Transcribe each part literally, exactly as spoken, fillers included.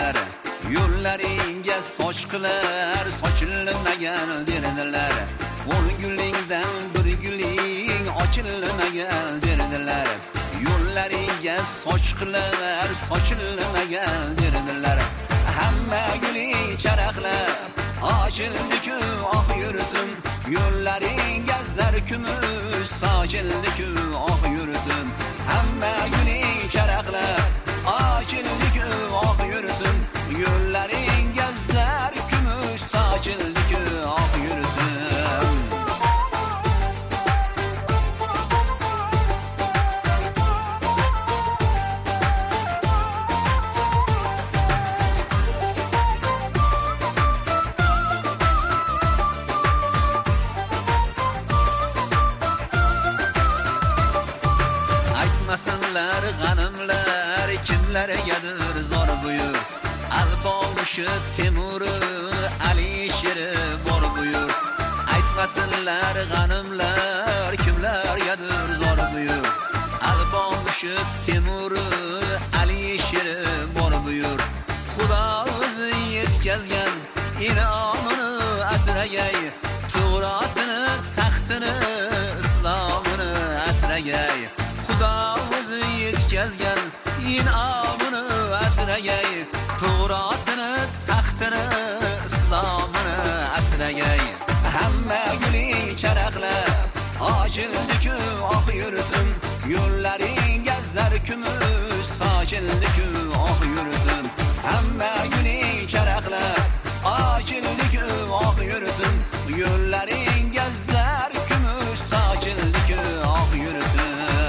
derdiler. Yo'llaringga sochqilar sochilmagan derdilar. Bir gulingdan bir guling ochilmagan derdilar. Yo'llaringga sochqilar sochilmagan derdilar. Hamma guling charaqlab ochildi-ku oq yurtim. Yo'llaringga zar kumush sochildi-ku oq yurtim. Hamma guling charaqlab ochildi-ku oq yurtim. Yo'llaringga zar kumush sochildi-ku oq yurtim. Aytmasinlar g'animlar kimlargadir zor buyur. Alpomushi Temuri Alisher bor buyur. Aytmasinlar g'animlar kimlargadir zor buyur. Alpomushi Temuri Alisher bor buyur. Xudo o'zi yetkazgan inomini asragay. To'g'rasini taxtini islomini asragay. Xudo o'zi yetkazgan inomini asragay. To'g'rasini taxtini islomini asragay. Hamma guling charaqlab ochildi-ku oq yurtim. Yo'llaringga zar kumush sochildi-ku oq yurtim. Hamma guling charaqlab ochildi-ku oq yurtim. Yo'llaringga zar kumush sochildi-ku oq yurtim.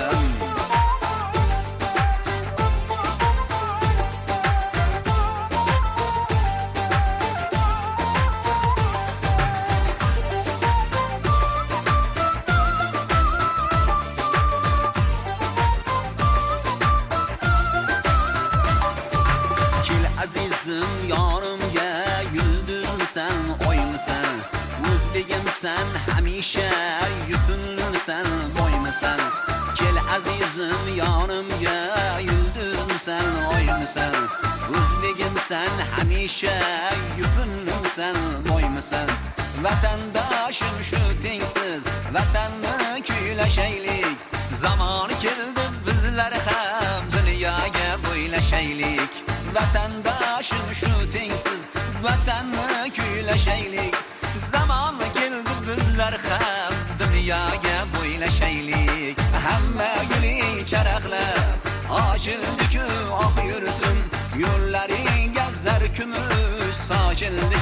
Azizim yonimga yulduzmisan oymisan. O'zbegimsan hamisha yutunmisan boymisan. Kel azizim yonimga yulduzmisan oymisan. O'zbegimsan hamisha yutunmisan boymisan. Vatandoshim shu tengsiz vatanni kuylashaylik. Zamon keldi bizlar ham dunyoga bo'ylashaylik. Vatandoshim shu tengsiz vatanni kuylashaylik. Zamon keldi bizlar ham dunyoga bo'ylashaylik. Hamma guling charaqlab ochildi-ku oq yurtim. Yo'llaringga zar kumush sochildi